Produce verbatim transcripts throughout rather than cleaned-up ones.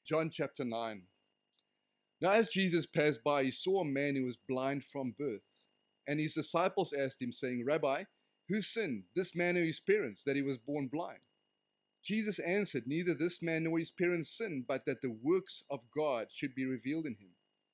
John chapter nine. Now as Jesus passed by, he saw a man who was blind from birth. And his disciples asked him, saying, Rabbi, who sinned, this man or his parents, that he was born blind? Jesus answered, Neither this man nor his parents sinned, but that the works of God should be revealed in him.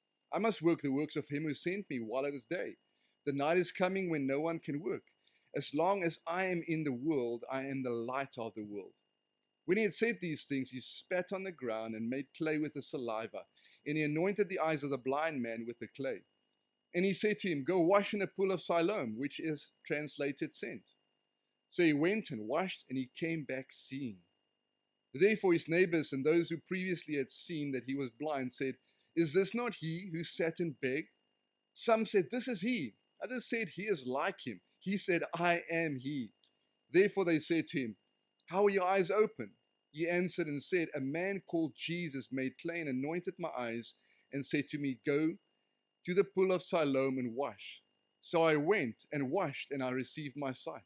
I must work the works of him who sent me while it is day. The night is coming when no one can work. As long as I am in the world, I am the light of the world. When he had said these things, he spat on the ground and made clay with the saliva, and he anointed the eyes of the blind man with the clay. And he said to him, Go wash in the pool of Siloam, which is translated sent. So he went and washed, and he came back seeing. Therefore his neighbors and those who previously had seen that he was blind said, Is this not he who sat and begged? Some said, This is he. Others said, He is like him. He said, I am he. Therefore they said to him, How are your eyes open? He answered and said, A man called Jesus made clay and anointed my eyes and said to me, Go to the pool of Siloam and wash. So I went and washed, and I received my sight.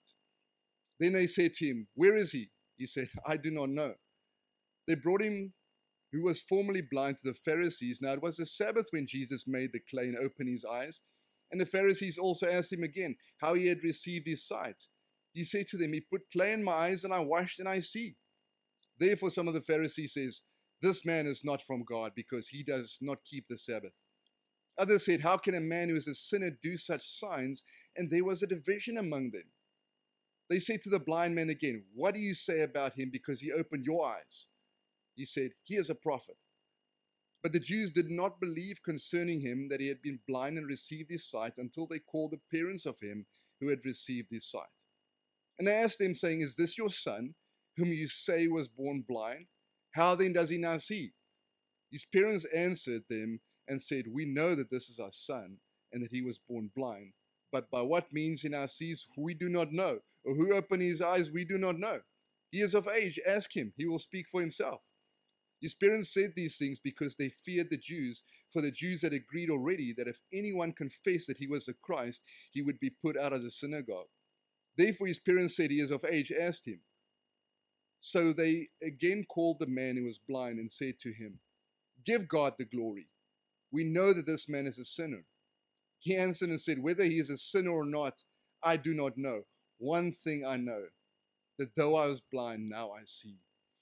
Then they said to him, Where is he? He said, I do not know. They brought him, who was formerly blind, to the Pharisees. Now it was the Sabbath when Jesus made the clay and opened his eyes. And the Pharisees also asked him again how he had received his sight. He said to them, He put clay in my eyes, and I washed, and I see. Therefore some of the Pharisees says, This man is not from God, because he does not keep the Sabbath. Others said, How can a man who is a sinner do such signs? And there was a division among them. They said to the blind man again, What do you say about him, because he opened your eyes? He said, He is a prophet. But the Jews did not believe concerning him that he had been blind and received his sight, until they called the parents of him who had received his sight. And they asked them, saying, Is this your son, whom you say was born blind? How then does he now see? His parents answered them and said, We know that this is our son, and that he was born blind. But by what means he now sees, we do not know, or who opened his eyes, we do not know. He is of age, ask him, he will speak for himself. His parents said these things because they feared the Jews, for the Jews had agreed already that if anyone confessed that he was the Christ, he would be put out of the synagogue. Therefore his parents said, He is of age, ask him. So they again called the man who was blind and said to him, Give God the glory. We know that this man is a sinner. He answered and said, Whether he is a sinner or not, I do not know. One thing I know, that though I was blind, now I see.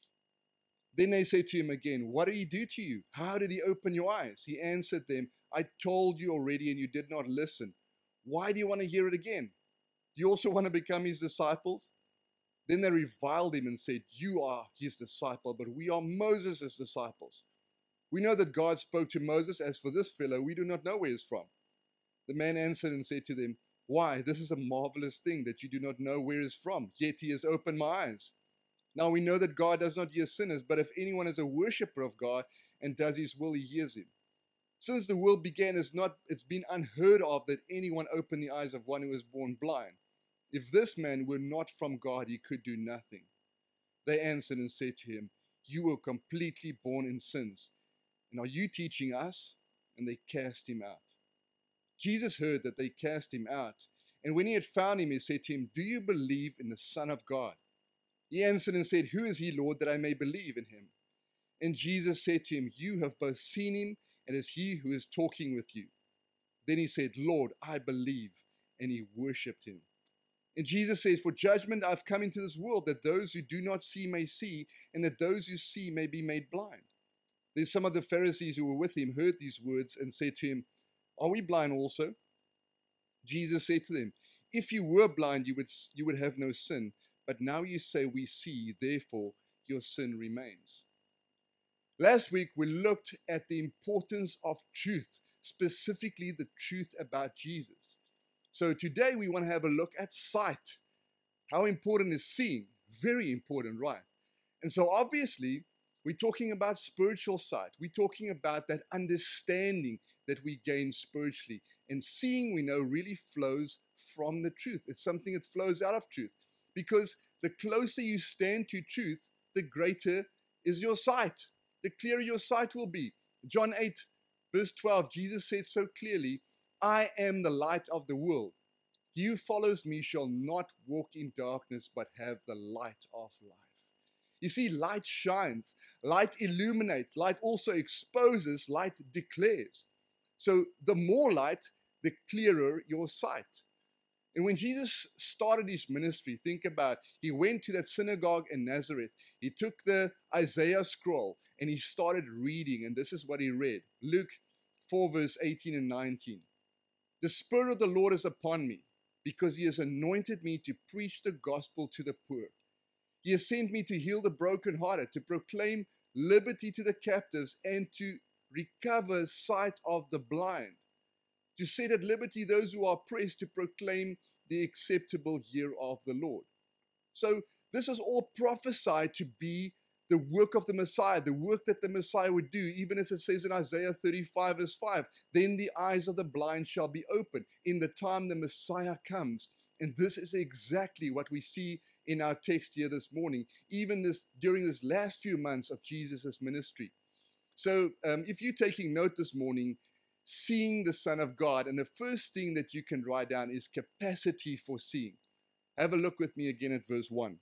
Then they said to him again, What did he do to you? How did he open your eyes? He answered them, I told you already, and you did not listen. Why do you want to hear it again? Do you also want to become his disciples? Then they reviled him and said, You are his disciple, but we are Moses' disciples. We know that God spoke to Moses. As for this fellow, we do not know where he is from. The man answered and said to them, Why, this is a marvelous thing that you do not know where he is from, yet he has opened my eyes. Now we know that God does not hear sinners, but if anyone is a worshipper of God and does his will, he hears him. Since the world began, it's, not, it's been unheard of that anyone opened the eyes of one who was born blind. If this man were not from God, he could do nothing. They answered and said to him, You were completely born in sins, and are you teaching us? And they cast him out. Jesus heard that they cast him out, and when he had found him, he said to him, Do you believe in the Son of God? He answered and said, Who is he, Lord, that I may believe in him? And Jesus said to him, You have both seen him, and it is he who is talking with you. Then he said, Lord, I believe, and he worshipped him. And Jesus says, For judgment I have come into this world, that those who do not see may see, and that those who see may be made blind. Then some of the Pharisees who were with him heard these words and said to him, Are we blind also? Jesus said to them, If you were blind, you would, you would have no sin. But now you say we see, therefore your sin remains. Last week we looked at the importance of truth, specifically the truth about Jesus. So today we want to have a look at sight. How important is seeing? Very important, right? And so obviously we're talking about spiritual sight. We're talking about that understanding that we gain spiritually. And seeing, we know, really flows from the truth. It's something that flows out of truth. Because the closer you stand to truth, the greater is your sight. The clearer your sight will be. John eight, verse twelve, Jesus said so clearly, I am the light of the world. He who follows me shall not walk in darkness, but have the light of life. You see, light shines, light illuminates, light also exposes, light declares. So the more light, the clearer your sight. And when Jesus started his ministry, think about, he went to that synagogue in Nazareth. He took the Isaiah scroll and he started reading. And this is what he read. Luke four, verse eighteen and nineteen. The Spirit of the Lord is upon me, because he has anointed me to preach the gospel to the poor. He has sent me to heal the brokenhearted, to proclaim liberty to the captives, and to recover sight of the blind, to set at liberty those who are oppressed, to proclaim the acceptable year of the Lord. So this was all prophesied to be the work of the Messiah, the work that the Messiah would do, even as it says in Isaiah thirty-five, verse five, then the eyes of the blind shall be opened in the time the Messiah comes. And this is exactly what we see in our text here this morning, even this during this last few months of Jesus' ministry. So um, if you're taking note this morning, seeing the Son of God, and the first thing that you can write down is capacity for seeing. Have a look with me again at verse one.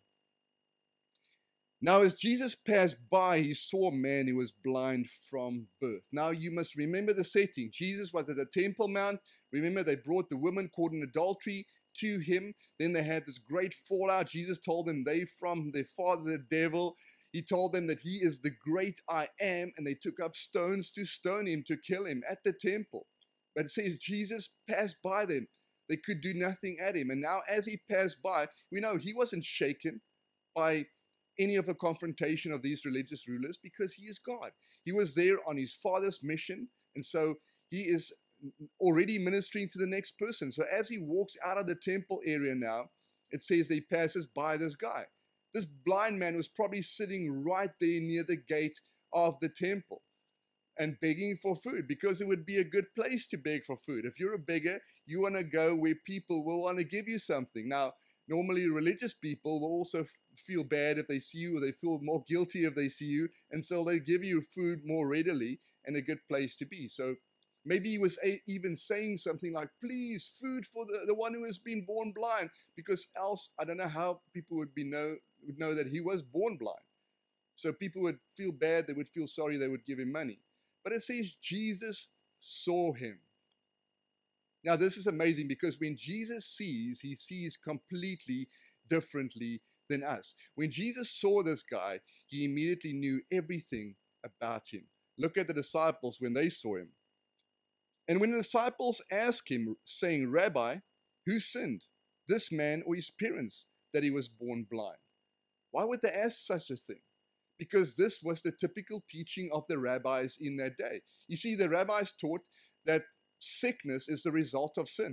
Now, as Jesus passed by, he saw a man who was blind from birth. Now, you must remember the setting. Jesus was at the Temple Mount. Remember, they brought the woman caught in adultery to him. Then they had this great fallout. Jesus told them they from their father, the devil. He told them that he is the great I am, and they took up stones to stone him, to kill him at the temple. But it says Jesus passed by them. They could do nothing at him. And now as he passed by, we know he wasn't shaken by any of the confrontation of these religious rulers, because he is God. He was there on his Father's mission, and so he is already ministering to the next person. So as he walks out of the temple area now, it says that he passes by this guy. This blind man was probably sitting right there near the gate of the temple and begging for food, because it would be a good place to beg for food. If you're a beggar, you want to go where people will want to give you something. Now, normally religious people will also f- feel bad if they see you, or they feel more guilty if they see you, and so they give you food more readily, and a good place to be. So maybe he was a- even saying something like, please, food for the, the one who has been born blind, because else I don't know how people would be know would know that he was born blind. So people would feel bad, they would feel sorry, they would give him money. But it says Jesus saw him. Now this is amazing, because when Jesus sees, he sees completely differently than us. When Jesus saw this guy, he immediately knew everything about him. Look at the disciples when they saw him. And when the disciples asked him, saying, Rabbi, who sinned, this man or his parents, that he was born blind? Why would they ask such a thing? Because this was the typical teaching of the rabbis in that day. You see, the rabbis taught that sickness is the result of sin.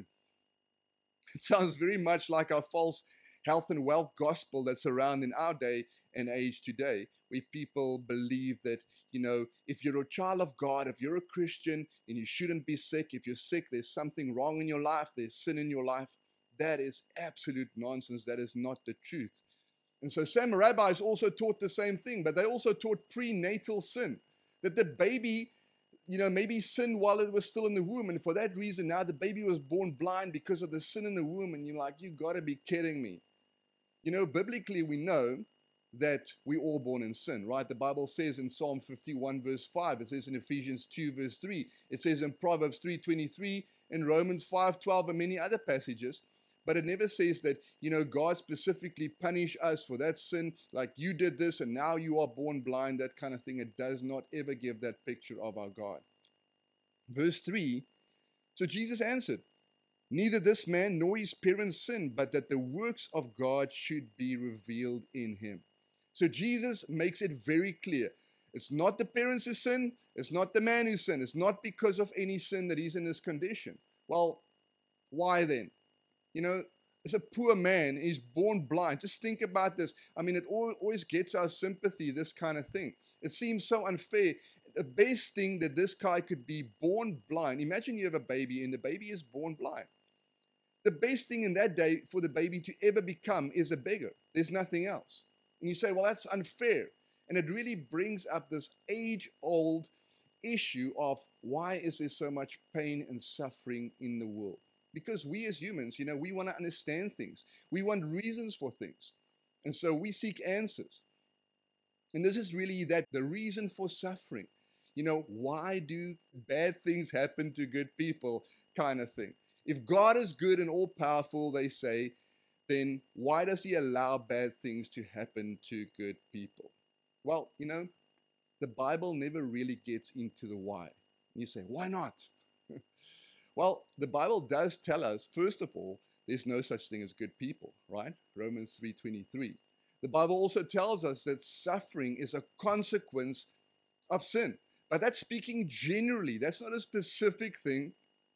It sounds very much like our false health and wealth gospel that's around in our day and age today, where people believe that, you know, if you're a child of God, if you're a Christian, then you shouldn't be sick. If you're sick, there's something wrong in your life, there's sin in your life. That is absolute nonsense. That is not the truth. And so some rabbis also taught the same thing, but they also taught prenatal sin, that the baby, you know, maybe sinned while it was still in the womb, and for that reason now the baby was born blind because of the sin in the womb. And you're like, you got to be kidding me. You know, biblically we know that we're all born in sin, right? The Bible says in Psalm fifty-one verse five, it says in Ephesians two verse three, it says in Proverbs three twenty-three, in Romans five twelve, and many other passages. But it never says that, you know, God specifically punish us for that sin, like you did this and now you are born blind, that kind of thing. It does not ever give that picture of our God. Verse three, so Jesus answered, neither this man nor his parents sinned, but that the works of God should be revealed in him. So Jesus makes it very clear. It's not the parents who sin. It's not the man who sinned. It's not because of any sin that he's in this condition. Well, why then? You know, as a poor man, he's born blind. Just think about this. I mean, it always gets our sympathy, this kind of thing. It seems so unfair. The best thing that this guy could be born blind. Imagine you have a baby and the baby is born blind. The best thing in that day for the baby to ever become is a beggar. There's nothing else. And you say, well, that's unfair. And it really brings up this age-old issue of why is there so much pain and suffering in the world? Because we as humans, you know, we want to understand things. We want reasons for things. And so we seek answers. And this is really that the reason for suffering. You know, why do bad things happen to good people kind of thing? If God is good and all powerful, they say, then why does he allow bad things to happen to good people? Well, you know, the Bible never really gets into the why. And you say, why not? Well, the Bible does tell us, first of all, there's no such thing as good people, right? Romans three twenty-three. The Bible also tells us that suffering is a consequence of sin. But that's speaking generally. That's not a specific thing.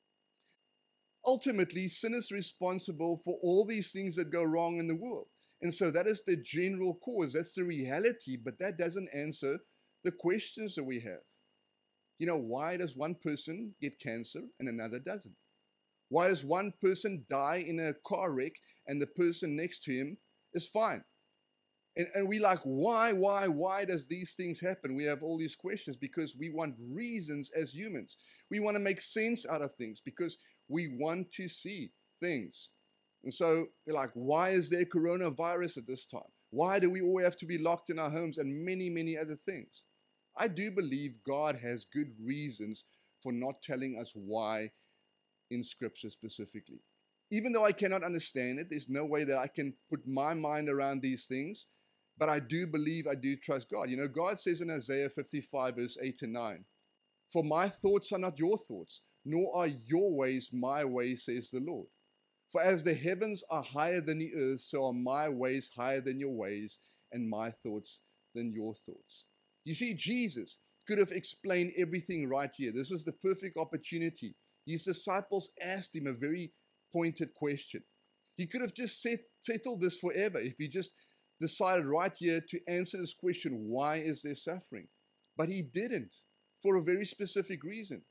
Ultimately, sin is responsible for all these things that go wrong in the world. And so that is the general cause. That's the reality, but that doesn't answer the questions that we have. You know, why does one person get cancer and another doesn't? Why does one person die in a car wreck and the person next to him is fine? And, and we like, why, why, why does these things happen? We have all these questions because we want reasons as humans. We want to make sense out of things because we want to see things. And so you're like, why is there coronavirus at this time? Why do we all have to be locked in our homes and many, many other things? I do believe God has good reasons for not telling us why in Scripture specifically. Even though I cannot understand it, there's no way that I can put my mind around these things. But I do believe, I do trust God. You know, God says in Isaiah fifty-five, verse eight and nine, for my thoughts are not your thoughts, nor are your ways my ways, says the Lord. For as the heavens are higher than the earth, so are my ways higher than your ways, and my thoughts than your thoughts. You see, Jesus could have explained everything right here. This was the perfect opportunity. His disciples asked him a very pointed question. He could have just set, settled this forever if he just decided right here to answer this question, why is there suffering? But he didn't, for a very specific reason.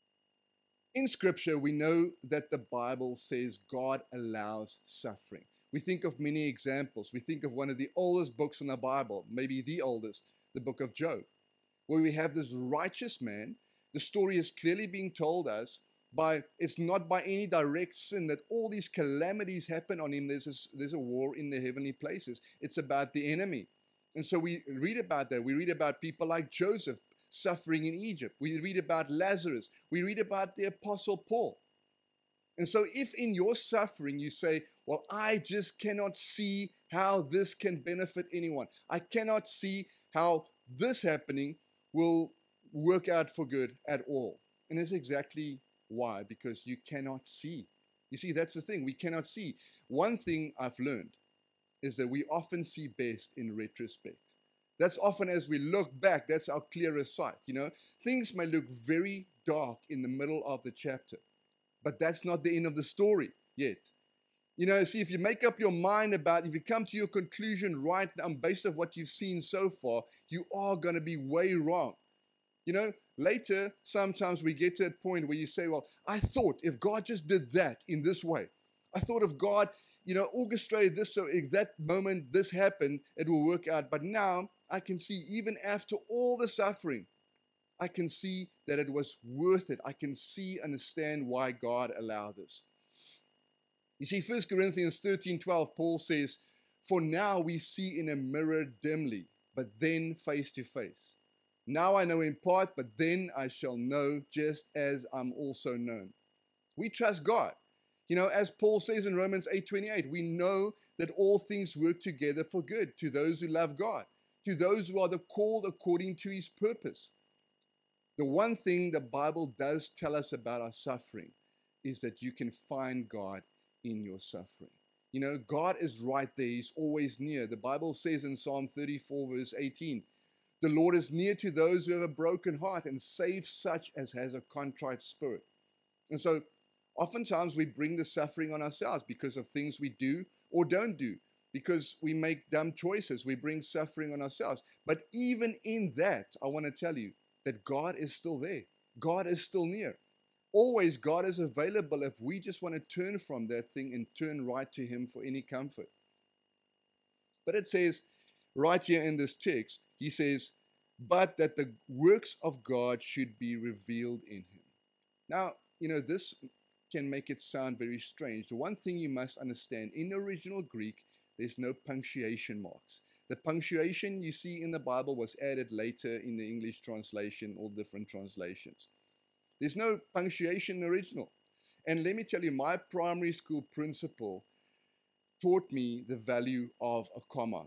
In Scripture, we know that the Bible says God allows suffering. We think of many examples. We think of one of the oldest books in the Bible, maybe the oldest, the book of Job, where we have this righteous man. The story is clearly being told us by, it's not by any direct sin that all these calamities happen on him. There's a, there's a war in the heavenly places. It's about the enemy. And so we read about that. We read about people like Joseph suffering in Egypt. We read about Lazarus. We read about the Apostle Paul. And so if in your suffering you say, well, I just cannot see how this can benefit anyone. I cannot see how this happening will work out for good at all. And that's exactly why, because you cannot see. You see, that's the thing. We cannot see. One thing I've learned is that we often see best in retrospect. That's often as we look back, that's our clearest sight. You know, things may look very dark in the middle of the chapter, but that's not the end of the story yet. You know, see, if you make up your mind about, if you come to your conclusion right now based on what you've seen so far, you are going to be way wrong. You know, later, sometimes we get to a point where you say, well, I thought if God just did that in this way, I thought if God, you know, orchestrated this so if that moment this happened, it will work out. But now I can see, even after all the suffering, I can see that it was worth it. I can see, understand why God allowed this. You see, First Corinthians thirteen twelve, Paul says, for now we see in a mirror dimly, but then face to face. Now I know in part, but then I shall know just as I'm also known. We trust God. You know, as Paul says in Romans eight twenty-eight, we know that all things work together for good to those who love God, to those who are the called according to his purpose. The one thing the Bible does tell us about our suffering is that you can find God in your suffering. You know, God is right there. He's always near. The Bible says in Psalm thirty-four, verse eighteen, the Lord is near to those who have a broken heart and saves such as has a contrite spirit. And so oftentimes we bring the suffering on ourselves because of things we do or don't do, because we make dumb choices. We bring suffering on ourselves. But even in that, I want to tell you that God is still there. God is still near. Always God is available if we just want to turn from that thing and turn right to him for any comfort. But it says right here in this text, he says, but that the works of God should be revealed in him. Now, you know, this can make it sound very strange. The one thing you must understand, in the original Greek, there's no punctuation marks. The punctuation you see in the Bible was added later in the English translation or different translations. There's no punctuation in the original. And let me tell you, my primary school principal taught me the value of a comma.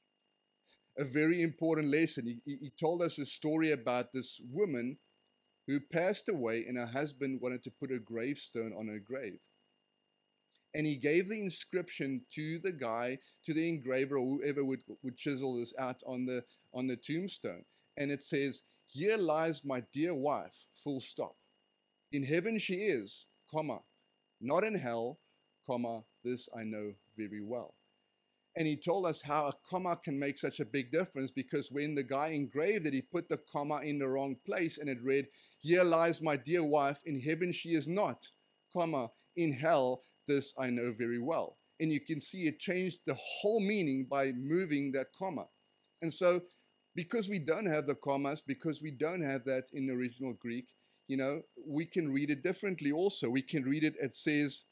A very important lesson. He, he told us a story about this woman who passed away and her husband wanted to put a gravestone on her grave. And he gave the inscription to the guy, to the engraver or whoever would, would chisel this out on the, on the tombstone. And it says, "Here lies my dear wife, full stop. In heaven she is, comma, not in hell, comma, this I know very well." And he told us how a comma can make such a big difference, because when the guy engraved it, he put the comma in the wrong place and it read, "Here lies my dear wife, in heaven she is not, comma, in hell, this I know very well." And you can see it changed the whole meaning by moving that comma. And so, because we don't have the commas, because we don't have that in the original Greek, you know, we can read it differently also. We can read it, it says,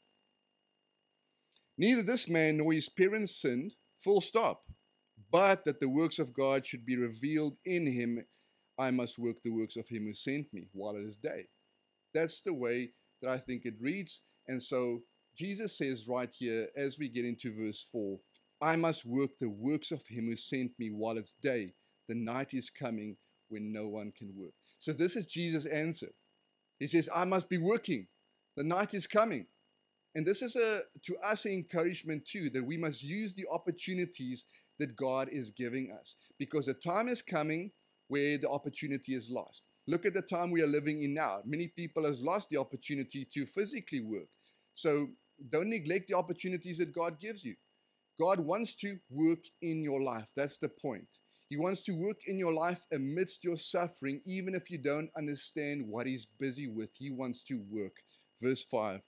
"Neither this man nor his parents sinned, full stop, but that the works of God should be revealed in him. I must work the works of him who sent me while it is day." That's the way that I think it reads. And so Jesus says right here, as we get into verse four, "I must work the works of him who sent me while it's day. The night is coming when no one can work." So this is Jesus' answer. He says, I must be working. The night is coming. And this is a to us an encouragement too, that we must use the opportunities that God is giving us. Because the time is coming where the opportunity is lost. Look at the time we are living in now. Many people have lost the opportunity to physically work. So don't neglect the opportunities that God gives you. God wants to work in your life. That's the point. He wants to work in your life amidst your suffering, even if you don't understand what he's busy with. He wants to work. Verse five.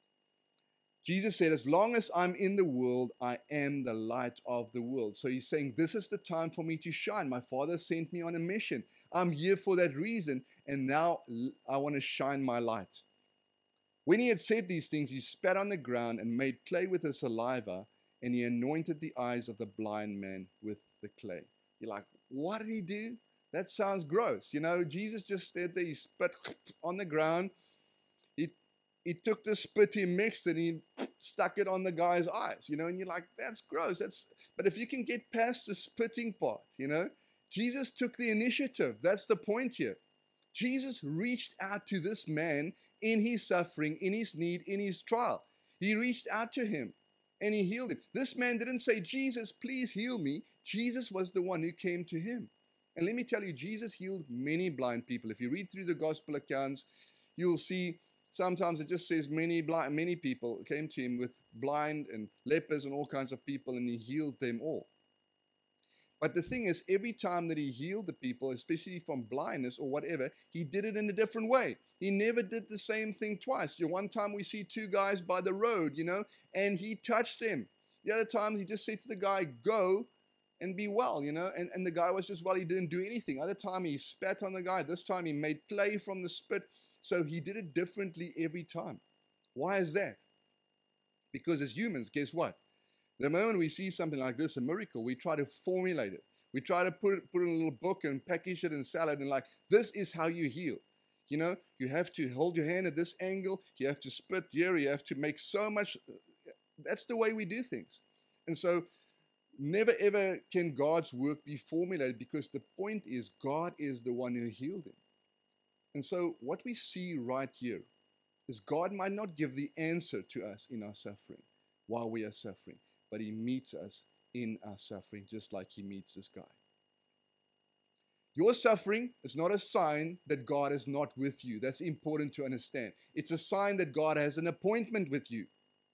Jesus said, "As long as I'm in the world, I am the light of the world." So he's saying, this is the time for me to shine. My Father sent me on a mission. I'm here for that reason, and now I want to shine my light. When he had said these things, he spat on the ground and made clay with his saliva, and he anointed the eyes of the blind man with the clay. You're like, what did he do? That sounds gross. You know, Jesus just stood there, he spit on the ground. He, he took the spit, he mixed it, and he stuck it on the guy's eyes, you know, and you're like, that's gross. That's, but if you can get past the spitting part, you know, Jesus took the initiative. That's the point here. Jesus reached out to this man in his suffering, in his need, in his trial. He reached out to him and he healed him. This man didn't say, "Jesus, please heal me." Jesus was the one who came to him. And let me tell you, Jesus healed many blind people. If you read through the gospel accounts, you'll see sometimes it just says many blind, many people came to him with blind and lepers and all kinds of people, and he healed them all. But the thing is, every time that he healed the people, especially from blindness or whatever, he did it in a different way. He never did the same thing twice. You know, one time we see two guys by the road, you know, and he touched them. The other time he just said to the guy, "Go and be well," you know, and, and the guy was just well. He didn't do anything. Other time he spat on the guy. This time he made clay from the spit. So he did it differently every time. Why is that? Because as humans, guess what? The moment we see something like this, a miracle, we try to formulate it. We try to put it, put it in a little book and package it in salad and like, this is how you heal. You know, you have to hold your hand at this angle. You have to spit here. You have to make so much. That's the way we do things. And so never ever can God's work be formulated, because the point is God is the one who healed him. And so what we see right here is God might not give the answer to us in our suffering while we are suffering, but he meets us in our suffering, just like he meets this guy. Your suffering is not a sign that God is not with you. That's important to understand. It's a sign that God has an appointment with you.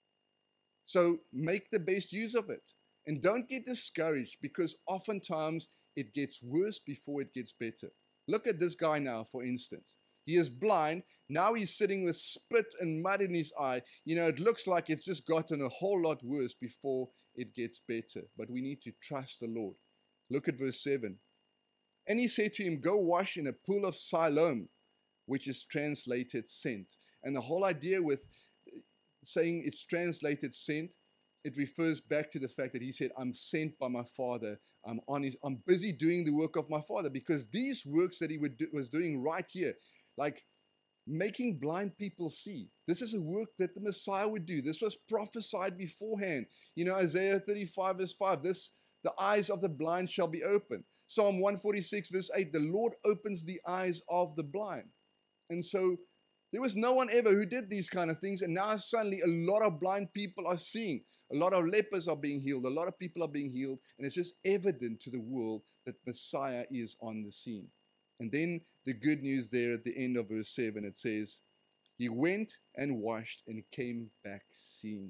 So make the best use of it. And don't get discouraged, because oftentimes it gets worse before it gets better. Look at this guy now, for instance. He is blind. Now he's sitting with spit and mud in his eye. You know, it looks like it's just gotten a whole lot worse before it gets better. But we need to trust the Lord. Look at verse seven. "And he said to him, Go wash in a pool of Siloam," which is translated sent. And the whole idea with saying it's translated sent it refers back to the fact that he said, I'm sent by my Father. I'm on his, I'm busy doing the work of my Father, because these works that he would do, was doing right here, like making blind people see. This is a work that the Messiah would do. This was prophesied beforehand. You know, Isaiah thirty-five verse five, this, the eyes of the blind shall be opened. Psalm one forty-six verse eight, the Lord opens the eyes of the blind. And so there was no one ever who did these kind of things. And now suddenly a lot of blind people are seeing. A lot of lepers are being healed. A lot of people are being healed. And it's just evident to the world that Messiah is on the scene. And then the good news there at the end of verse seven, it says, he went and washed and came back seeing.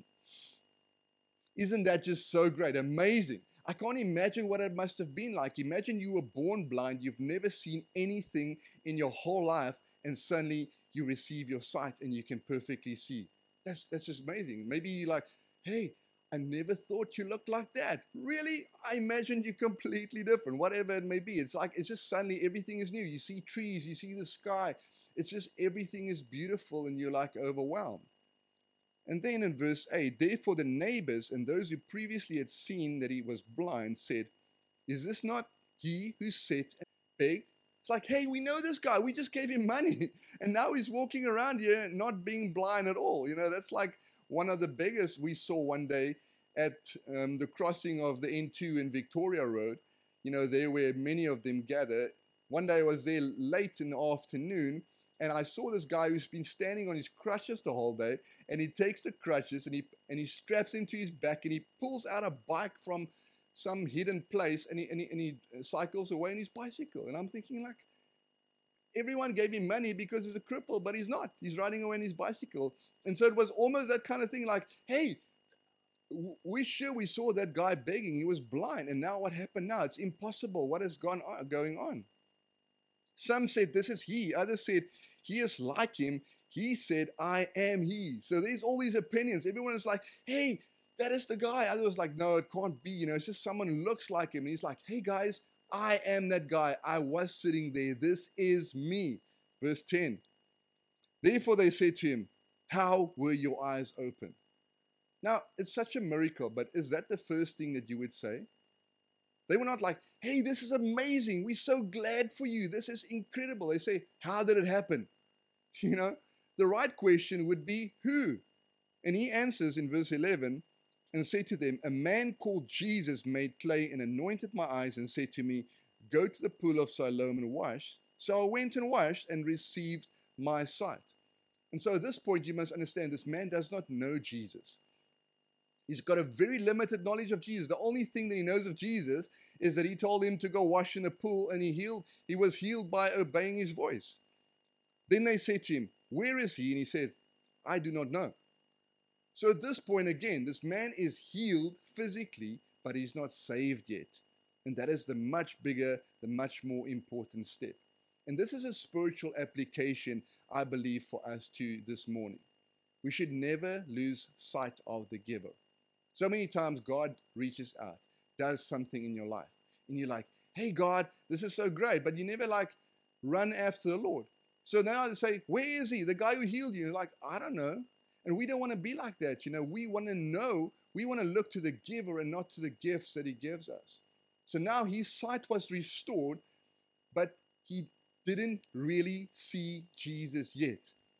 Isn't that just so great? Amazing. I can't imagine what it must have been like. Imagine you were born blind. You've never seen anything in your whole life. And suddenly you receive your sight and you can perfectly see. That's, that's just amazing. Maybe you're like, hey, I never thought you looked like that. Really? I imagined you completely different, whatever it may be. It's like, it's just suddenly everything is new. You see trees, you see the sky. It's just everything is beautiful and you're like overwhelmed. And then in verse eight, therefore the neighbors and those who previously had seen that he was blind said, is this not he who sat and begged? It's like, hey, we know this guy. We just gave him money. And now he's walking around here not being blind at all. You know, that's like one of the beggars we saw one day at um, the crossing of the N two in Victoria Road. You know, there where many of them gather. One day I was there late in the afternoon, and I saw this guy who's been standing on his crutches the whole day, and he takes the crutches and he and he straps him to his back, and he pulls out a bike from some hidden place, and he, and he, and he cycles away on his bicycle. And I'm thinking, like, everyone gave him money because he's a cripple, but he's not. He's riding away on his bicycle. And so it was almost that kind of thing, like, hey, we sure we saw that guy begging. He was blind. And now what happened now? It's impossible. What is gone on, going on? Some said, this is he. Others said, he is like him. He said, I am he. So there's all these opinions. Everyone is like, hey, that is the guy. Others was like, no, it can't be. You know, it's just someone who looks like him. And he's like, hey, guys, I am that guy. I was sitting there. This is me. Verse ten. Therefore they said to him, how were your eyes open? Now, it's such a miracle, but is that the first thing that you would say? They were not like, hey, this is amazing. We're so glad for you. This is incredible. They say, how did it happen? You know, the right question would be, who? And he answers in verse eleven and said to them, a man called Jesus made clay and anointed my eyes and said to me, go to the pool of Siloam and wash. So I went and washed and received my sight. And so at this point, you must understand this man does not know Jesus. He's got a very limited knowledge of Jesus. The only thing that he knows of Jesus is that he told him to go wash in the pool, and he healed. He was healed by obeying his voice. Then they said to him, where is he? And he said, I do not know. So at this point, again, this man is healed physically, but he's not saved yet. And that is the much bigger, the much more important step. And this is a spiritual application, I believe, for us too this morning. We should never lose sight of the giver. So many times God reaches out, does something in your life. And you're like, hey, God, this is so great. But you never like run after the Lord. So now they say, where is he? The guy who healed you. You're like, I don't know. And we don't want to be like that. You know, we want to know, we want to look to the giver and not to the gifts that he gives us. So now his sight was restored, but he didn't really see Jesus yet.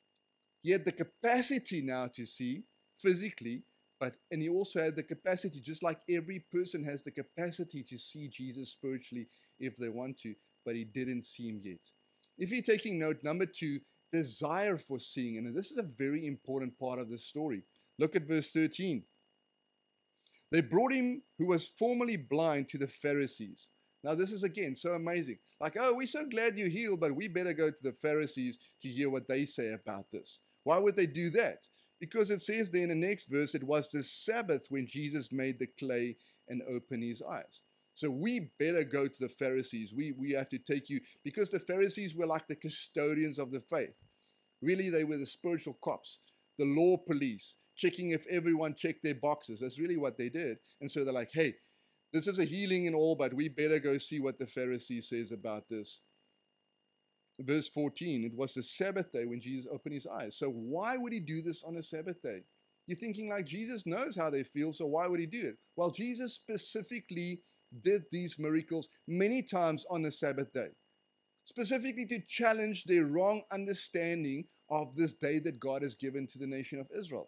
He had the capacity now to see physically, but and he also had the capacity, just like every person has the capacity to see Jesus spiritually if they want to, but he didn't see him yet. If you're taking note, number two, desire for seeing. And this is a very important part of this story. Look at verse thirteen. They brought him who was formerly blind to the Pharisees. Now this is again so amazing. Like, oh, we're so glad you healed, but we better go to the Pharisees to hear what they say about this. Why would they do that? Because it says there in the next verse, it was the Sabbath when Jesus made the clay and opened his eyes. So we better go to the Pharisees. We, we have to take you, because the Pharisees were like the custodians of the faith. Really, they were the spiritual cops, the law police, checking if everyone checked their boxes. That's really what they did. And so they're like, hey, this is a healing and all, but we better go see what the Pharisee says about this. Verse fourteen, it was the Sabbath day when Jesus opened his eyes. So why would he do this on a Sabbath day? You're thinking like Jesus knows how they feel, so why would he do it? Well, Jesus specifically did these miracles many times on the Sabbath day, specifically to challenge their wrong understanding of this day that God has given to the nation of Israel.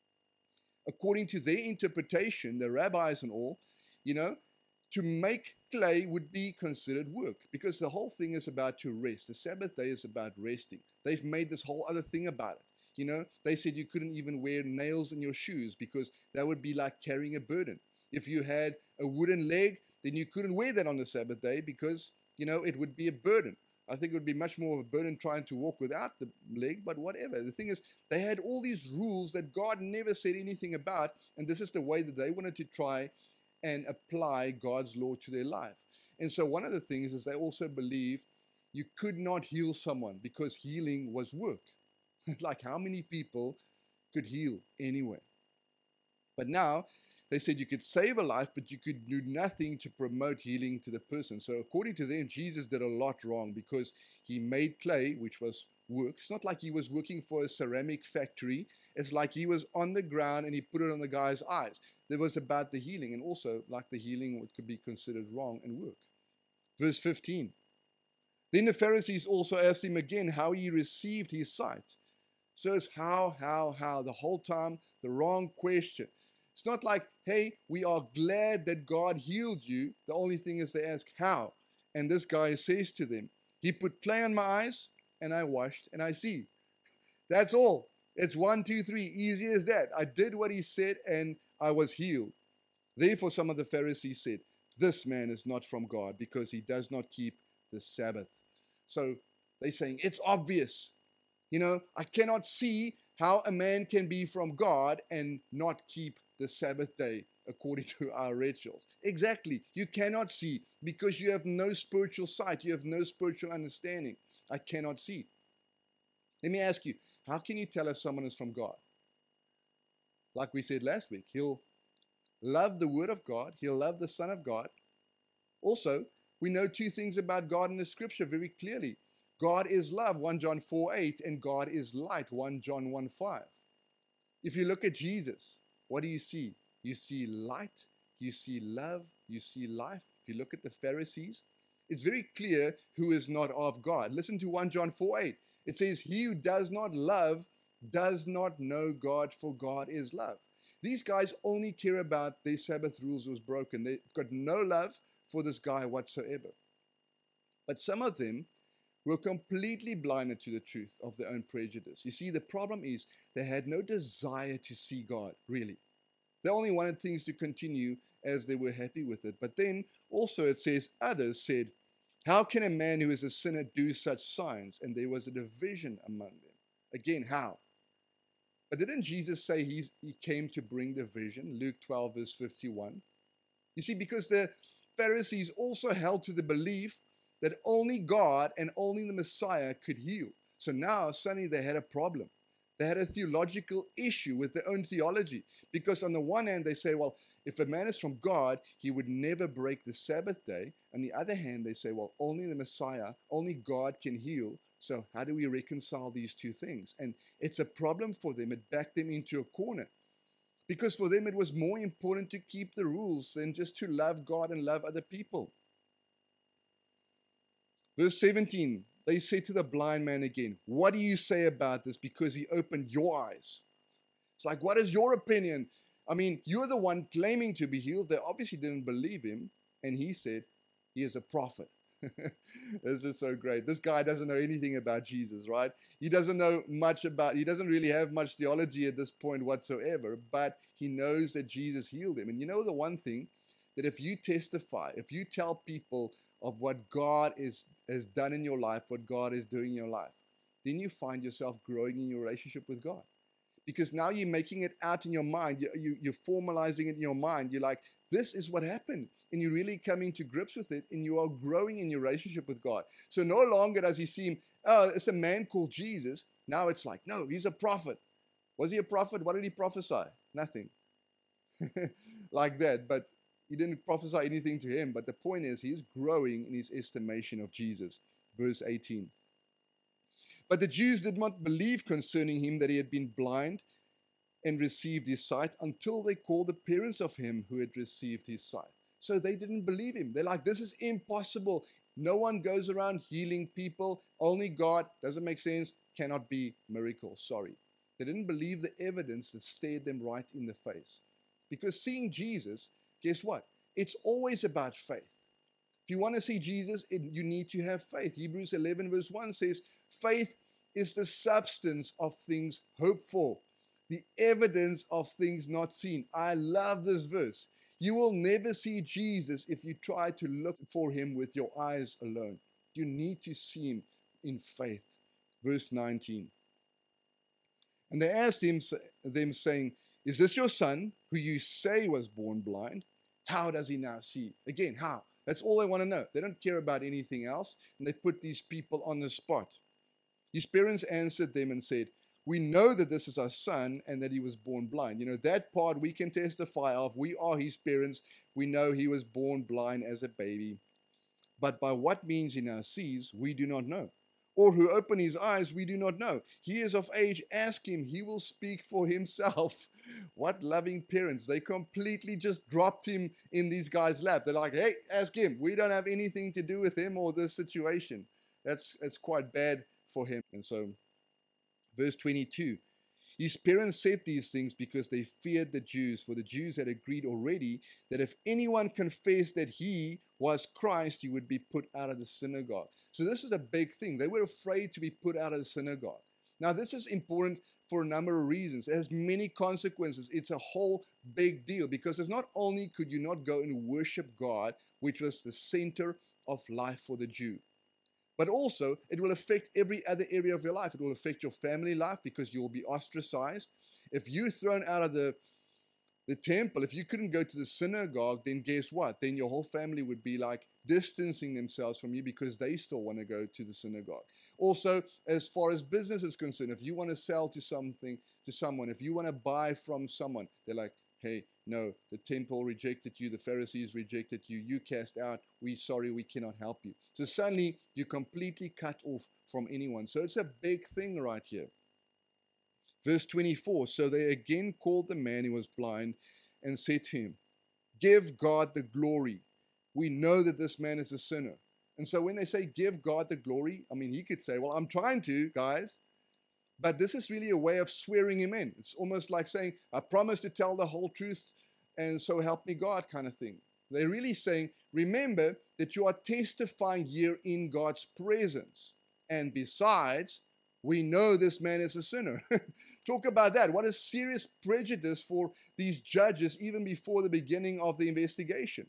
According to their interpretation, the rabbis and all, you know, to make clay would be considered work, because the whole thing is about to rest. The Sabbath day is about resting. They've made this whole other thing about it. You know, they said you couldn't even wear nails in your shoes because that would be like carrying a burden. If you had a wooden leg, then you couldn't wear that on the Sabbath day because, you know, it would be a burden. I think it would be much more of a burden trying to walk without the leg, but whatever. The thing is, they had all these rules that God never said anything about, and this is the way that they wanted to try and apply God's law to their life. And so one of the things is they also believed you could not heal someone because healing was work. Like, how many people could heal anyway? But now, they said you could save a life, but you could do nothing to promote healing to the person. So according to them, Jesus did a lot wrong because he made clay, which was work. It's not like he was working for a ceramic factory. It's like he was on the ground and he put it on the guy's eyes. That was about the healing, and also like the healing what could be considered wrong and work. Verse fifteen. Then the Pharisees also asked him again how he received his sight. So it's how, how, how, the whole time, the wrong question. It's not like, hey, we are glad that God healed you. The only thing is they ask how. And this guy says to them, he put clay on my eyes and I washed and I see. That's all. It's one, two, three, easy as that. I did what he said and I was healed. Therefore, some of the Pharisees said, this man is not from God because he does not keep the Sabbath. So they're saying, it's obvious. You know, I cannot see how a man can be from God and not keep the Sabbath day according to our rituals. Exactly. You cannot see because you have no spiritual sight. You have no spiritual understanding. I cannot see. Let me ask you, how can you tell if someone is from God? Like we said last week, he'll love the Word of God. He'll love the Son of God. Also, we know two things about God in the Scripture very clearly. God is love, First John four eight, and God is light, First John one five. If you look at Jesus, what do you see? You see light, you see love, you see life. If you look at the Pharisees, it's very clear who is not of God. Listen to First John four eight. It says, he who does not love does not know God, for God is love. These guys only care about their Sabbath rules was broken. They've got no love for this guy whatsoever. But some of them were completely blinded to the truth of their own prejudice. You see, the problem is they had no desire to see God, really. They only wanted things to continue as they were happy with it. But then also it says, others said, how can a man who is a sinner do such signs? And there was a division among them. Again, how? But didn't Jesus say he's, he came to bring division? Luke twelve, verse fifty-one. You see, because the Pharisees also held to the belief that only God and only the Messiah could heal. So now suddenly they had a problem. They had a theological issue with their own theology. Because on the one hand they say, well, if a man is from God, he would never break the Sabbath day. On the other hand, they say, well, only the Messiah, only God can heal. So how do we reconcile these two things? And it's a problem for them. It backed them into a corner. Because for them it was more important to keep the rules than just to love God and love other people. Verse seventeen, they said to the blind man again, what do you say about this? Because he opened your eyes. It's like, what is your opinion? I mean, you're the one claiming to be healed. They obviously didn't believe him. And he said, he is a prophet. This is so great. This guy doesn't know anything about Jesus, right? He doesn't know much about, he doesn't really have much theology at this point whatsoever, but he knows that Jesus healed him. And you know the one thing, that if you testify, if you tell people of what God is, has done in your life, what God is doing in your life, then you find yourself growing in your relationship with God. Because now you're making it out in your mind. You, you, you're formalizing it in your mind. You're like, this is what happened. And you're really coming to grips with it. And you are growing in your relationship with God. So no longer does he seem, oh, it's a man called Jesus. Now it's like, no, he's a prophet. Was he a prophet? What did he prophesy? Nothing. Like that. But he didn't prophesy anything to him. But the point is, he's growing in his estimation of Jesus. Verse eighteen. But the Jews did not believe concerning him that he had been blind and received his sight until they called the parents of him who had received his sight. So they didn't believe him. They're like, this is impossible. No one goes around healing people. Only God. Doesn't make sense. Cannot be miracles. Sorry. They didn't believe the evidence that stared them right in the face. Because seeing Jesus, guess what? It's always about faith. If you want to see Jesus, it, you need to have faith. Hebrews eleven verse one says, faith is the substance of things hoped for, the evidence of things not seen. I love this verse. You will never see Jesus if you try to look for him with your eyes alone. You need to see him in faith. Verse nineteen. And they asked him, them saying, is this your son, who you say was born blind? How does he now see? Again, how? That's all they want to know. They don't care about anything else. And they put these people on the spot. His parents answered them and said, we know that this is our son and that he was born blind. You know, that part we can testify of. We are his parents. We know he was born blind as a baby. But by what means he now sees, we do not know. Or who opened his eyes, we do not know. He is of age. Ask him. He will speak for himself. What loving parents. They completely just dropped him in these guys' lap. They're like, hey, ask him. We don't have anything to do with him or this situation. That's, that's quite bad for him. And so, verse twenty-two. His parents said these things because they feared the Jews, for the Jews had agreed already that if anyone confessed that he was Christ, he would be put out of the synagogue. So this is a big thing. They were afraid to be put out of the synagogue. Now this is important for a number of reasons. It has many consequences. It's a whole big deal because it's not only could you not go and worship God, which was the center of life for the Jew, but also, it will affect every other area of your life. It will affect your family life because you will be ostracized. If you're thrown out of the, the temple, if you couldn't go to the synagogue, then guess what? Then your whole family would be like distancing themselves from you because they still want to go to the synagogue. Also, as far as business is concerned, if you want to sell to something, to someone, if you want to buy from someone, they're like, hey, no, the temple rejected you, the Pharisees rejected you, you cast out, we sorry, we cannot help you. So suddenly, you're completely cut off from anyone. So it's a big thing right here. Verse twenty-four, so they again called the man who was blind and said to him, give God the glory. We know that this man is a sinner. And so when they say give God the glory, I mean, he could say, well, I'm trying to, guys. But this is really a way of swearing him in. It's almost like saying, I promise to tell the whole truth, and so help me God kind of thing. They're really saying, remember that you are testifying here in God's presence. And besides, we know this man is a sinner. Talk about that. What a serious prejudice for these judges even before the beginning of the investigation.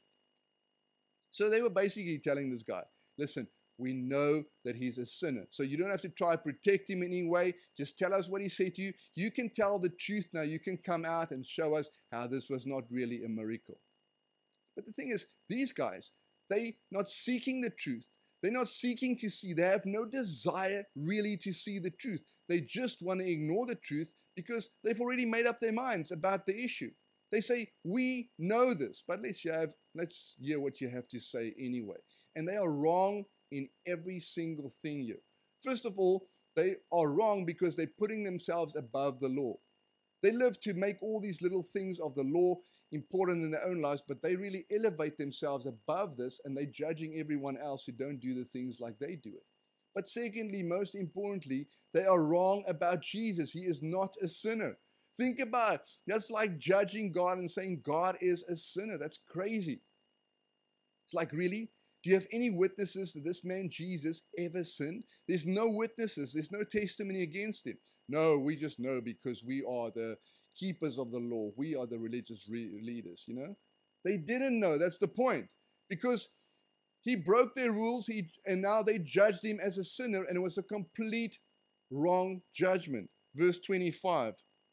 So they were basically telling this guy, listen, we know that he's a sinner. So you don't have to try to protect him in any way. Just tell us what he said to you. You can tell the truth now. You can come out and show us how this was not really a miracle. But the thing is, these guys, they're not seeking the truth. They're not seeking to see. They have no desire really to see the truth. They just want to ignore the truth because they've already made up their minds about the issue. They say, we know this, but let's, have, let's hear what you have to say anyway. And they are wrong in every single thing here. First of all, they are wrong because they're putting themselves above the law. They live to make all these little things of the law important in their own lives, but they really elevate themselves above this and they're judging everyone else who don't do the things like they do it. But secondly, most importantly, they are wrong about Jesus. He is not a sinner. Think about it. That's like judging God and saying God is a sinner. That's crazy. It's like, really? Do you have any witnesses that this man Jesus ever sinned? There's no witnesses. There's no testimony against him. No, we just know because we are the keepers of the law. We are the religious re- leaders, you know. They didn't know. That's the point. Because he broke their rules he, and now they judged him as a sinner, and it was a complete wrong judgment. Verse twenty-five.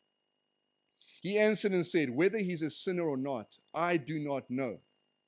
He answered and said, whether he's a sinner or not, I do not know.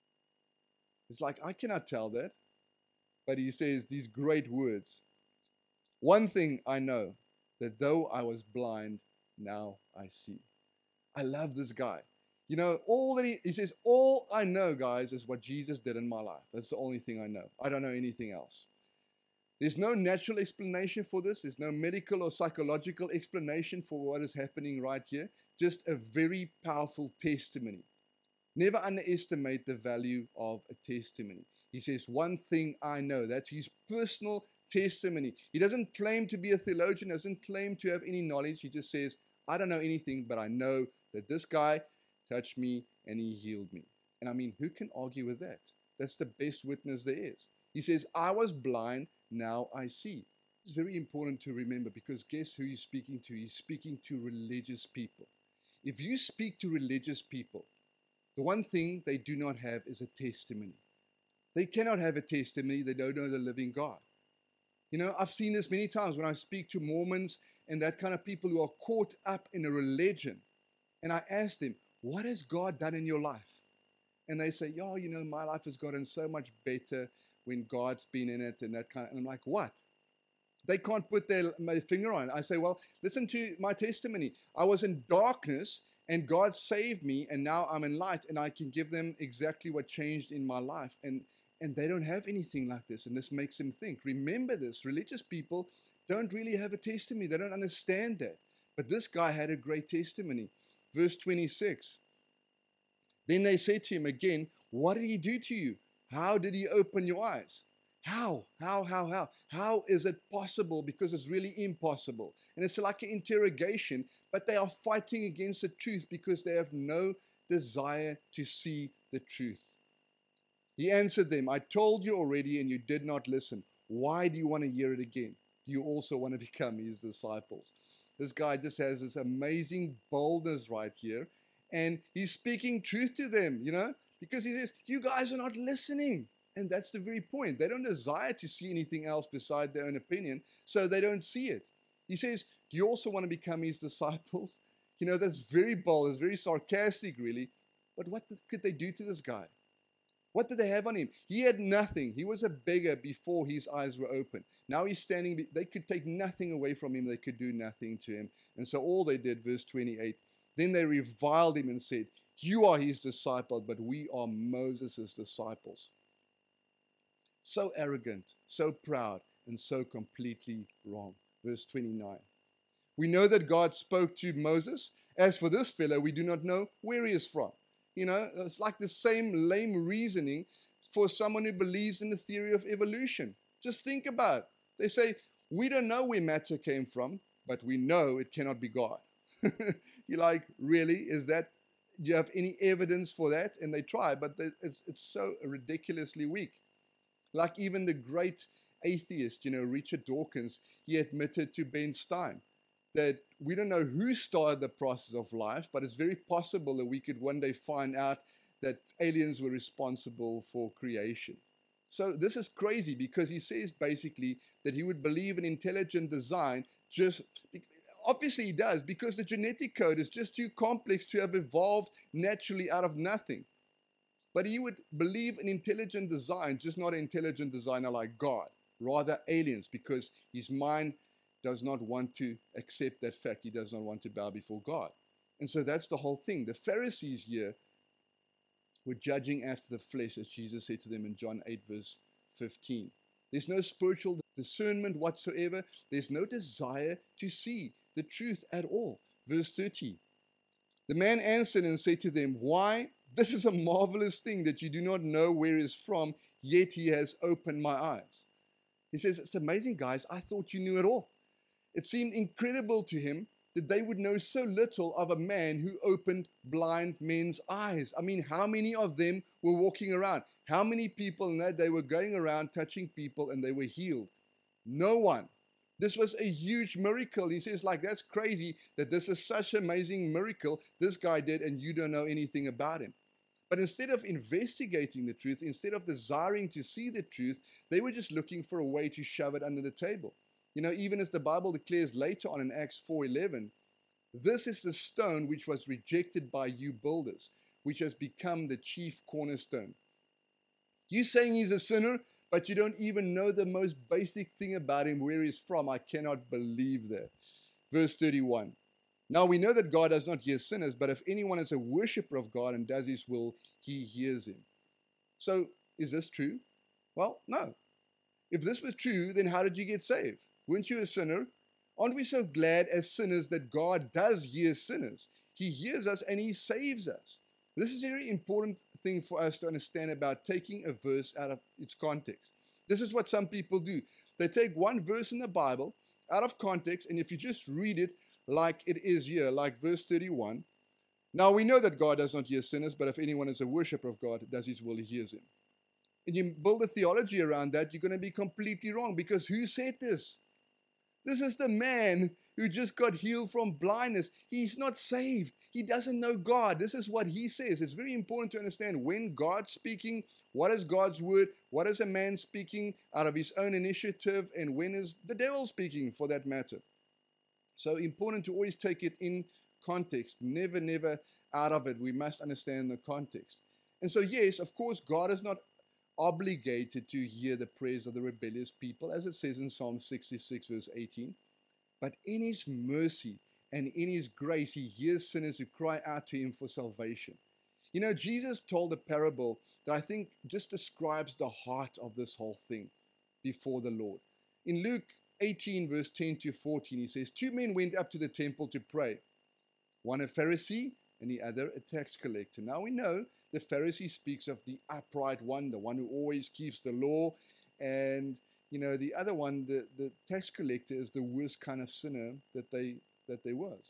It's like, I cannot tell that. But he says these great words. One thing I know, that though I was blind, now I see. I love this guy. You know, all that he, he says, all I know, guys, is what Jesus did in my life. That's the only thing I know. I don't know anything else. There's no natural explanation for this. There's no medical or psychological explanation for what is happening right here. Just a very powerful testimony. Never underestimate the value of a testimony. He says, one thing I know. That's his personal testimony. He doesn't claim to be a theologian, doesn't claim to have any knowledge. He just says, I don't know anything, but I know that this guy touched me and he healed me. And I mean, who can argue with that? That's the best witness there is. He says, I was blind, now I see. It's very important to remember, because guess who he's speaking to? He's speaking to religious people. If you speak to religious people, the one thing they do not have is a testimony. They cannot have a testimony. They don't know the living God. You know, I've seen this many times when I speak to Mormons and that kind of people who are caught up in a religion. And I ask them, what has God done in your life? And they say, yo, you know, my life has gotten so much better when God's been in it and that kind of, and I'm like, what? They can't put their my finger on it. I say, well, listen to my testimony. I was in darkness and God saved me, and now I'm in light, and I can give them exactly what changed in my life. And, and they don't have anything like this, and this makes them think. Remember this, religious people don't really have a testimony. They don't understand that. But this guy had a great testimony. Verse twenty-six. Then they said to him again, what did he do to you? How did he open your eyes? How? How, how, how? How is it possible? Because it's really impossible. And it's like an interrogation, but they are fighting against the truth because they have no desire to see the truth. He answered them, I told you already and you did not listen. Why do you want to hear it again? Do you also want to become his disciples? This guy just has this amazing boldness right here. And he's speaking truth to them, you know, because he says, you guys are not listening. And that's the very point. They don't desire to see anything else beside their own opinion, so they don't see it. He says, do you also want to become his disciples? You know, that's very bold. It's very sarcastic, really. But what could they do to this guy? What did they have on him? He had nothing. He was a beggar before his eyes were open. Now he's standing. They could take nothing away from him. They could do nothing to him. And so all they did, verse twenty-eight, then they reviled him and said, you are his disciple, but we are Moses' disciples. So arrogant, so proud, and so completely wrong. Verse twenty-nine. We know that God spoke to Moses. As for this fellow, we do not know where he is from. You know, it's like the same lame reasoning for someone who believes in the theory of evolution. Just think about it. They say, we don't know where matter came from, but we know it cannot be God. You're like, really? Is that, do you have any evidence for that? And they try, but it's, it's so ridiculously weak. Like even the great atheist, you know, Richard Dawkins, he admitted to Ben Stein that we don't know who started the process of life, but it's very possible that we could one day find out that aliens were responsible for creation. So this is crazy, because he says basically that he would believe in intelligent design. Just obviously he does, because the genetic code is just too complex to have evolved naturally out of nothing. But he would believe in intelligent design, just not an intelligent designer like God, rather aliens, because his mind does not want to accept that fact. He does not want to bow before God. And so that's the whole thing. The Pharisees here were judging after the flesh, as Jesus said to them in John eight, verse fifteen. There's no spiritual discernment whatsoever. There's no desire to see the truth at all. Verse thirty. The man answered and said to them, why? This is a marvelous thing that you do not know where he is from, yet he has opened my eyes. He says, it's amazing, guys. I thought you knew it all. It seemed incredible to him that they would know so little of a man who opened blind men's eyes. I mean, how many of them were walking around? How many people in that day were going around touching people and they were healed? No one. This was a huge miracle. He says, like, that's crazy that this is such an amazing miracle this guy did and you don't know anything about him. But instead of investigating the truth, instead of desiring to see the truth, they were just looking for a way to shove it under the table. You know, even as the Bible declares later on in Acts four eleven, this is the stone which was rejected by you builders, which has become the chief cornerstone. You saying he's a sinner, but you don't even know the most basic thing about him, where he's from. I cannot believe that. Verse thirty-one. Now we know that God does not hear sinners, but if anyone is a worshiper of God and does his will, he hears him. So is this true? Well, no. If this were true, then how did you get saved? Weren't you a sinner? Aren't we so glad as sinners that God does hear sinners? He hears us and He saves us. This is a very important thing for us to understand about taking a verse out of its context. This is what some people do. They take one verse in the Bible out of context, and if you just read it like it is here, like verse thirty-one, now we know that God does not hear sinners, but if anyone is a worshiper of God, does His will, He hears him. And you build a theology around that, you're going to be completely wrong, because who said this? This is the man who just got healed from blindness. He's not saved. He doesn't know God. This is what he says. It's very important to understand when God's speaking, what is God's word, what is a man speaking out of his own initiative, and when is the devil speaking for that matter. So important to always take it in context. Never, never out of it. We must understand the context. And so yes, of course, God is not obligated to hear the prayers of the rebellious people, as it says in Psalm sixty-six, verse eighteen. But in His mercy and in His grace, He hears sinners who cry out to Him for salvation. You know, Jesus told a parable that I think just describes the heart of this whole thing before the Lord. In Luke eighteen, verse ten to fourteen, He says, two men went up to the temple to pray, one a Pharisee and the other a tax collector. Now we know the Pharisee speaks of the upright one, the one who always keeps the law. And, you know, the other one, the, the tax collector, is the worst kind of sinner that they that there was.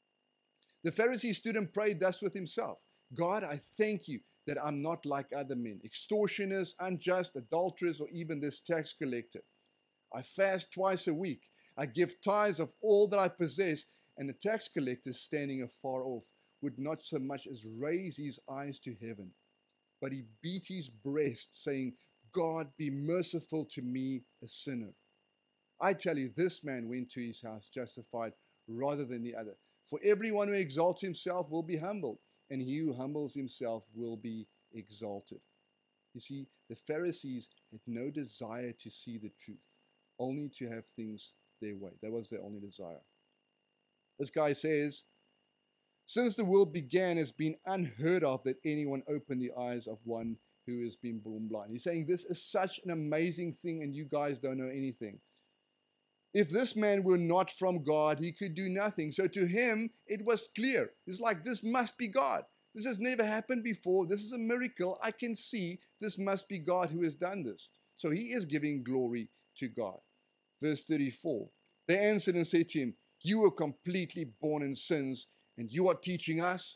The Pharisee stood and prayed thus with himself. God, I thank you that I'm not like other men, extortioners, unjust, adulterers, or even this tax collector. I fast twice a week. I give tithes of all that I possess. And the tax collector, standing afar off, would not so much as raise his eyes to heaven, but he beat his breast, saying, God, be merciful to me, a sinner. I tell you, this man went to his house justified rather than the other. For everyone who exalts himself will be humbled, and he who humbles himself will be exalted. You see, the Pharisees had no desire to see the truth, only to have things their way. That was their only desire. This guy says, since the world began, it's been unheard of that anyone opened the eyes of one who has been born blind. He's saying this is such an amazing thing, and you guys don't know anything. If this man were not from God, he could do nothing. So to him, it was clear. It's like, this must be God. This has never happened before. This is a miracle. I can see this must be God who has done this. So he is giving glory to God. Verse thirty-four, they answered and said to him, you were completely born in sins, and you are teaching us?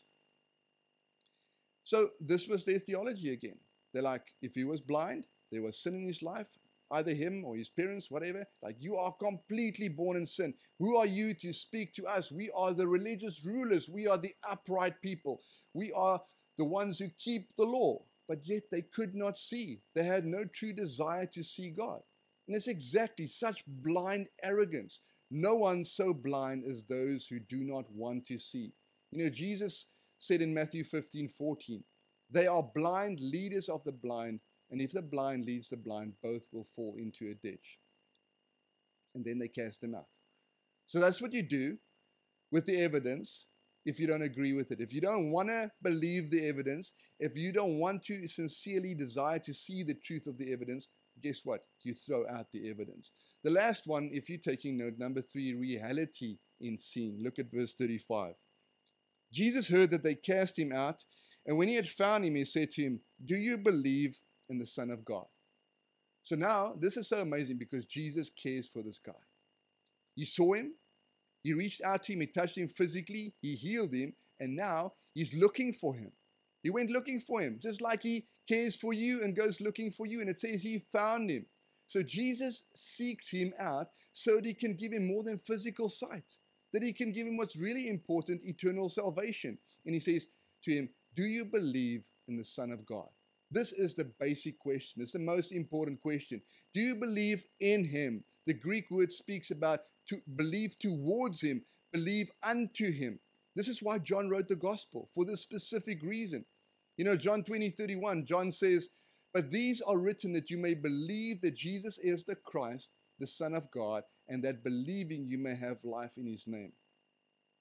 So this was their theology again. They're like, if he was blind, there was sin in his life, either him or his parents, whatever. Like, you are completely born in sin. Who are you to speak to us? We are the religious rulers. We are the upright people. We are the ones who keep the law. But yet they could not see. They had no true desire to see God. And it's exactly such blind arrogance. No one so blind as those who do not want to see. You know, Jesus said in Matthew fifteen fourteen, they are blind leaders of the blind, and if the blind leads the blind, both will fall into a ditch. And then they cast him out. So that's what you do with the evidence if you don't agree with it. If you don't want to believe the evidence, if you don't want to sincerely desire to see the truth of the evidence, guess what? You throw out the evidence. The last one, if you're taking note, number three, reality in seeing. Look at verse thirty-five. Jesus heard that they cast him out, and when he had found him, he said to him, do you believe in the Son of God? So now, this is so amazing because Jesus cares for this guy. He saw him, he reached out to him, he touched him physically, he healed him, and now he's looking for him. He went looking for him, just like he cares for you and goes looking for you, and it says he found him. So Jesus seeks him out so that he can give him more than physical sight, that he can give him what's really important, eternal salvation. And he says to him, do you believe in the Son of God? This is the basic question. It's the most important question. Do you believe in him? The Greek word speaks about to believe towards him, believe unto him. This is why John wrote the gospel, for this specific reason. You know, John twenty thirty-one, John says, but these are written that you may believe that Jesus is the Christ, the Son of God, and that believing you may have life in his name.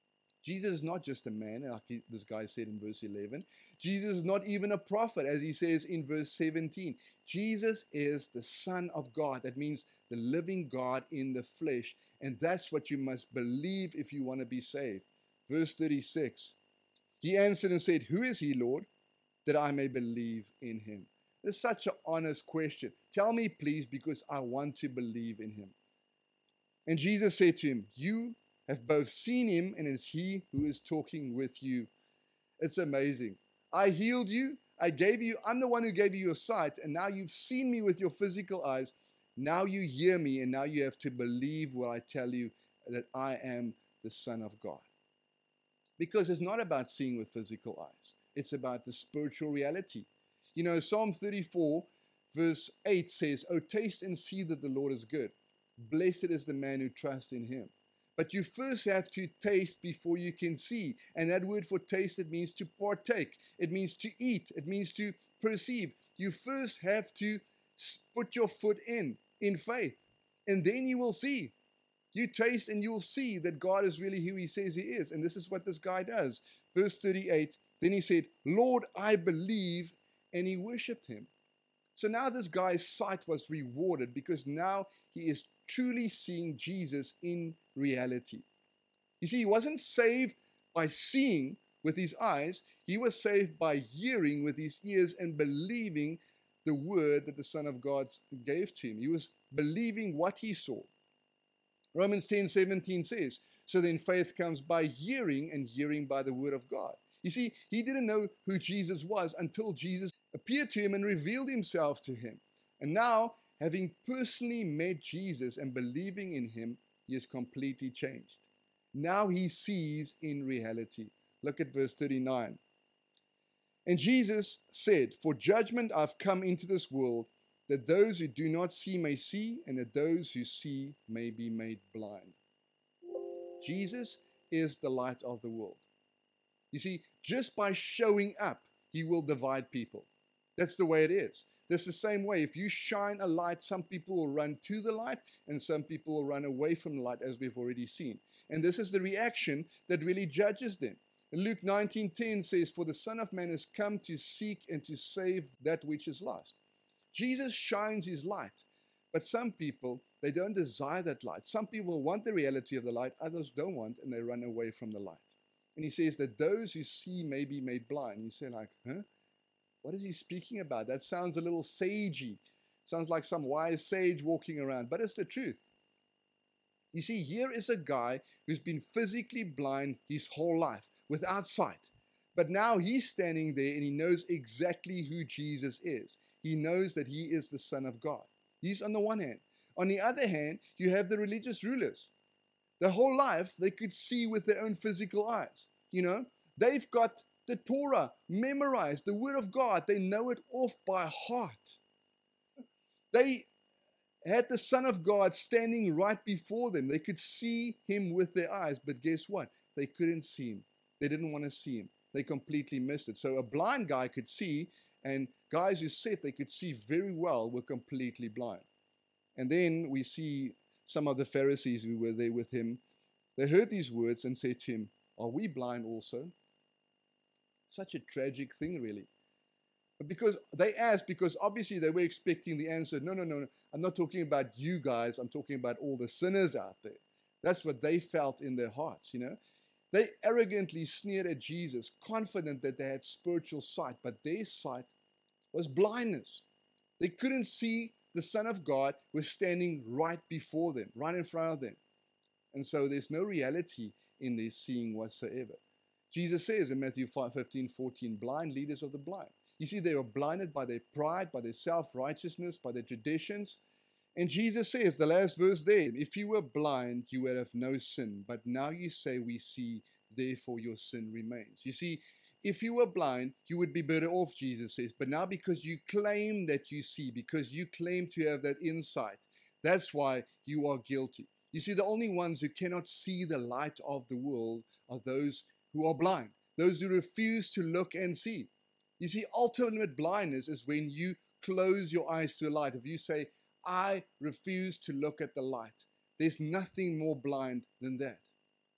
Jesus is not just a man, like he, this guy said in verse eleven. Jesus is not even a prophet, as he says in verse seventeen. Jesus is the Son of God. That means the living God in the flesh. And that's what you must believe if you want to be saved. Verse thirty-six. He answered and said, "Who is he, Lord, that I may believe in him?" It's such an honest question. Tell me, please, because I want to believe in him. And Jesus said to him, "You have both seen him, and it's he who is talking with you." It's amazing. I healed you. I gave you, I'm the one who gave you your sight, and now you've seen me with your physical eyes. Now you hear me, and now you have to believe what I tell you, that I am the Son of God. Because it's not about seeing with physical eyes. It's about the spiritual reality. You know, Psalm thirty-four, verse eight says, "Oh, taste and see that the Lord is good. Blessed is the man who trusts in him." But you first have to taste before you can see. And that word for taste, it means to partake. It means to eat. It means to perceive. You first have to put your foot in, in faith. And then you will see. You taste and you will see that God is really who he says he is. And this is what this guy does. Verse thirty-eight, then he said, "Lord, I believe," and he worshipped him. So now this guy's sight was rewarded because now he is truly seeing Jesus in reality. You see, he wasn't saved by seeing with his eyes. He was saved by hearing with his ears and believing the word that the Son of God gave to him. He was believing what he saw. Romans ten seventeen says, "So then faith comes by hearing, and hearing by the word of God." You see, he didn't know who Jesus was until Jesus appeared to him and revealed himself to him. And now, having personally met Jesus and believing in him, he is completely changed. Now he sees in reality. Look at verse thirty-nine. And Jesus said, "For judgment I've come into this world, that those who do not see may see, and that those who see may be made blind." Jesus is the light of the world. You see, just by showing up, he will divide people. That's the way it is. That's the same way. If you shine a light, some people will run to the light, and some people will run away from the light, as we've already seen. And this is the reaction that really judges them. And Luke nineteen ten says, "For the Son of Man has come to seek and to save that which is lost." Jesus shines his light, but some people, they don't desire that light. Some people want the reality of the light, others don't want, and they run away from the light. And he says that those who see may be made blind. You say like, huh? What is he speaking about? That sounds a little sagey. Sounds like some wise sage walking around, but it's the truth. You see, here is a guy who's been physically blind his whole life, without sight. But now he's standing there and he knows exactly who Jesus is. He knows that he is the Son of God. He's on the one hand. On the other hand, you have the religious rulers. Their whole life, they could see with their own physical eyes. You know, they've got the Torah memorized, the Word of God. They know it off by heart. They had the Son of God standing right before them. They could see him with their eyes, but guess what? They couldn't see him. They didn't want to see him. They completely missed it. So a blind guy could see, and guys who said they could see very well were completely blind. And then we see some of the Pharisees who were there with him. They heard these words and said to him, "Are we blind also?" Such a tragic thing, really. But because they asked, because obviously they were expecting the answer, no, no, no, no, I'm not talking about you guys, I'm talking about all the sinners out there. That's what they felt in their hearts, you know. They arrogantly sneered at Jesus, confident that they had spiritual sight, but their sight was blindness. They couldn't see the Son of God was standing right before them, right in front of them. And so there's no reality in their seeing whatsoever. Jesus says in Matthew fifteen fourteen, blind leaders of the blind. You see, they were blinded by their pride, by their self-righteousness, by their traditions. And Jesus says, the last verse there, "If you were blind, you would have no sin. But now you say we see, therefore your sin remains." You see, if you were blind, you would be better off, Jesus says. But now because you claim that you see, because you claim to have that insight, that's why you are guilty. You see, the only ones who cannot see the light of the world are those who are blind, those who refuse to look and see. You see, ultimate blindness is when you close your eyes to the light. If you say, "I refuse to look at the light," there's nothing more blind than that.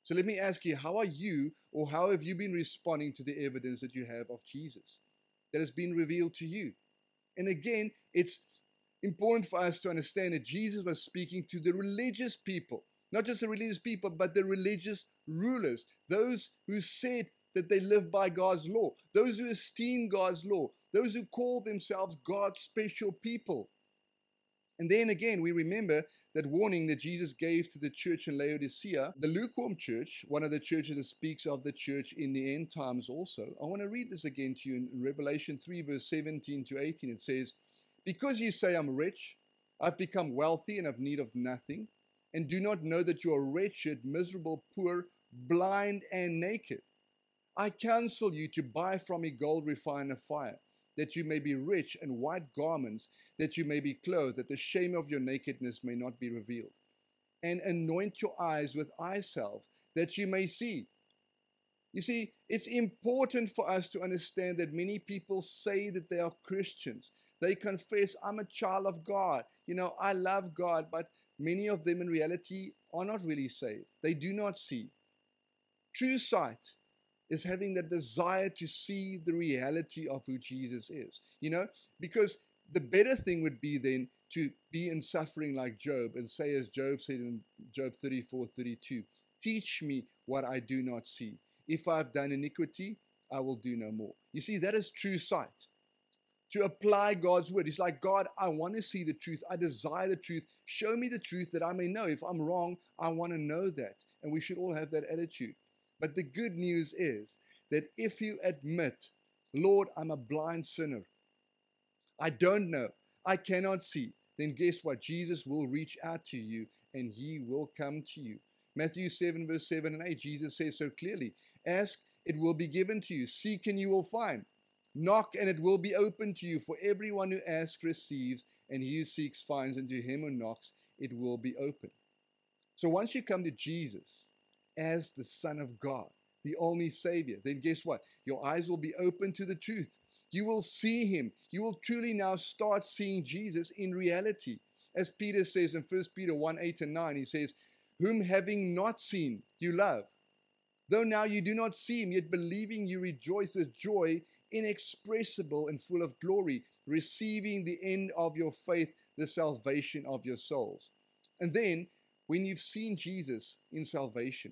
So let me ask you, how are you, or how have you been responding to the evidence that you have of Jesus that has been revealed to you? And again, it's important for us to understand that Jesus was speaking to the religious people, not just the religious people, but the religious rulers, those who said that they live by God's law, those who esteem God's law, those who call themselves God's special people. And then again, we remember that warning that Jesus gave to the church in Laodicea, the lukewarm church, one of the churches that speaks of the church in the end times also. I want to read this again to you in Revelation three, verse seventeen to eighteen. It says, "Because you say I'm rich, I've become wealthy and have need of nothing, and do not know that you are wretched, miserable, poor, blind, and naked. I counsel you to buy from me gold refined in fire, that you may be rich, and white garments, that you may be clothed, that the shame of your nakedness may not be revealed. And anoint your eyes with eye salve, that you may see." You see, it's important for us to understand that many people say that they are Christians. They confess, "I'm a child of God. You know, I love God," but many of them in reality are not really saved. They do not see. True sight is having that desire to see the reality of who Jesus is. You know, because the better thing would be then to be in suffering like Job and say, as Job said in Job thirty-four thirty-two, "Teach me what I do not see. If I've done iniquity, I will do no more." You see, that is true sight. To apply God's word. It's like, "God, I want to see the truth. I desire the truth. Show me the truth that I may know. If I'm wrong, I want to know that." And we should all have that attitude. But the good news is that if you admit, "Lord, I'm a blind sinner. I don't know. I cannot see," then guess what? Jesus will reach out to you and he will come to you. Matthew seven, verse seven and eight, Jesus says so clearly, "Ask, it will be given to you. Seek, and you will find. Knock, and it will be opened to you. For everyone who asks receives, and he who seeks finds, and to him who knocks it will be opened." So once you come to Jesus as the Son of God, the only Savior, then guess what? Your eyes will be open to the truth. You will see him. You will truly now start seeing Jesus in reality. As Peter says in First Peter one, eight and nine, he says, "Whom having not seen, you love. Though now you do not see him, yet believing you rejoice with joy inexpressible and full of glory, receiving the end of your faith, the salvation of your souls." And then, when you've seen Jesus in salvation,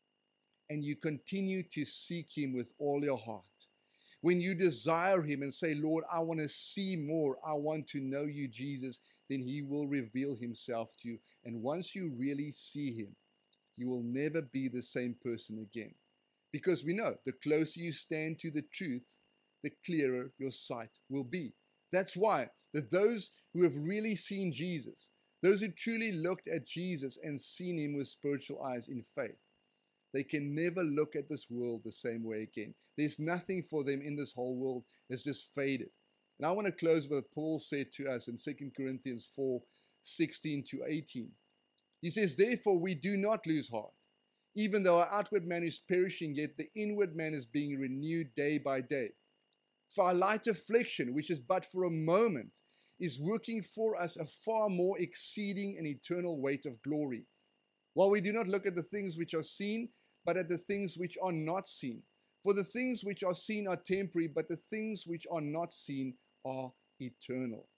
and you continue to seek him with all your heart, when you desire him and say, "Lord, I want to see more, I want to know you, Jesus," then he will reveal himself to you. And once you really see him, you will never be the same person again. Because we know the closer you stand to the truth, the clearer your sight will be. That's why that those who have really seen Jesus, those who truly looked at Jesus and seen him with spiritual eyes in faith, they can never look at this world the same way again. There's nothing for them in this whole world that's just faded. And I want to close with what Paul said to us in Second Corinthians four, sixteen to eighteen. He says, "Therefore we do not lose heart. Even though our outward man is perishing, yet the inward man is being renewed day by day. For our light affliction, which is but for a moment, is working for us a far more exceeding and eternal weight of glory. While we do not look at the things which are seen, but at the things which are not seen. For the things which are seen are temporary, but the things which are not seen are eternal."